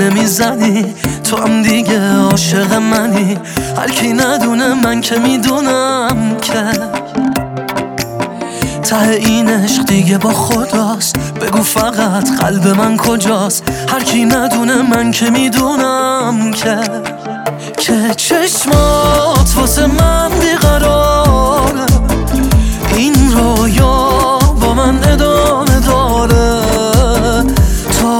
نمیزنی، تو هم دیگه عاشق منی. هر کی ندونه من که میدونم که ته این عشق دیگه با خداست. بگو فقط قلب من کجاست؟ هر کی ندونه من که میدونم که چشمات واسه من بیقراره. این رویا با من ادامه داره تا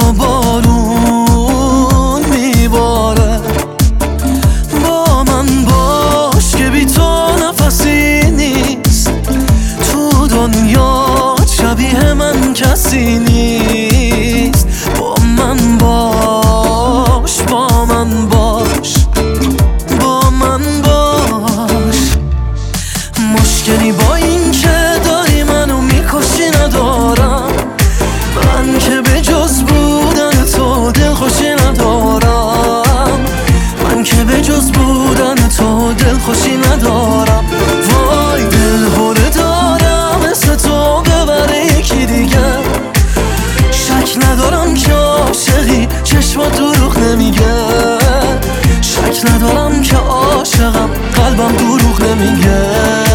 بارون میباره. با من باش که بی تو نفسی نیست، تو دنیا شبیه من کسی نیست. با من باش، با من باش، با من باش. مشکلی با این که داری منو میکشی ندارم، من که به جز بودن تو دلخوشی ندارم، من که به جز بودن تو دلخوشی ندارم. وای دلهوره دارم مثل تو ببره یکی دیگه. شک ندارم که عاشقی، چشمات دروغ نمیگه. شک ندارم که عاشقم، قلبم دروغ نمیگه.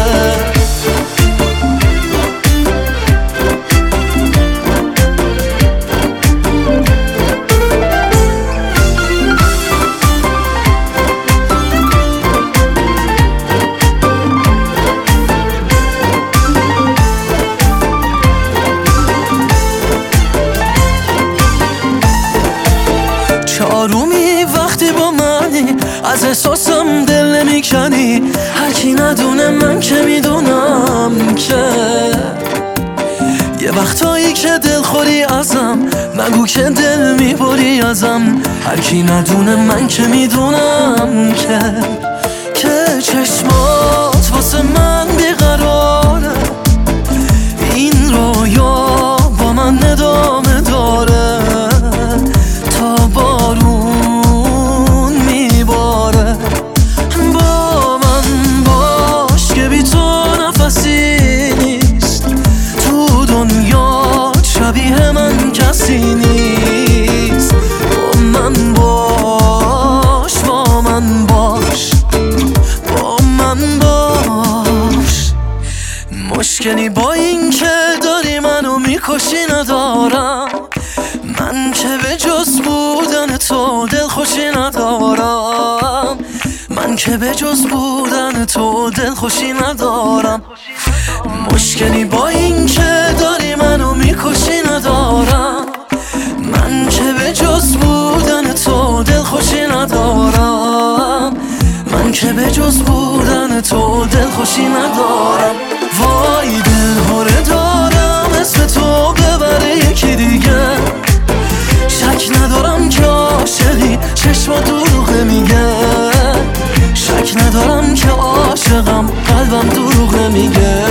آرومی وقتی با منی، از احساسم دل نمیکنی. هر کی ندونه من که میدونم که یه وقتایی که دل خوری ازم، نگو که دل میبری ازم. هر کی ندونه من که میدونم که چشمات واسه من بیقراره. این رویا با من ادامه داره تا بارون میباره. با من باش که بی تو نفسی نیست، تو دنیا شبیه من کسی نیست. با من باش، با من باش، با من باش. مشکلی با این که داری منو میکشی ندارم، من که به جز بودن تو دلخوشی ندارم، من که به جز بودن تو دلخوشی ندارم. مشکلی با این که داری منو میکشی ندارم، من که به جز بودن تو دلخوشی ندارم، من که به جز بودن تو دلخوشی ندارم. وای دلهوره دارم مثل تو ببره یکی دیگه. شک ندارم که عاشقی، چشمات دروغ نمیگه. شک ندارم که عاشقم، قلبم دروغ نمیگه.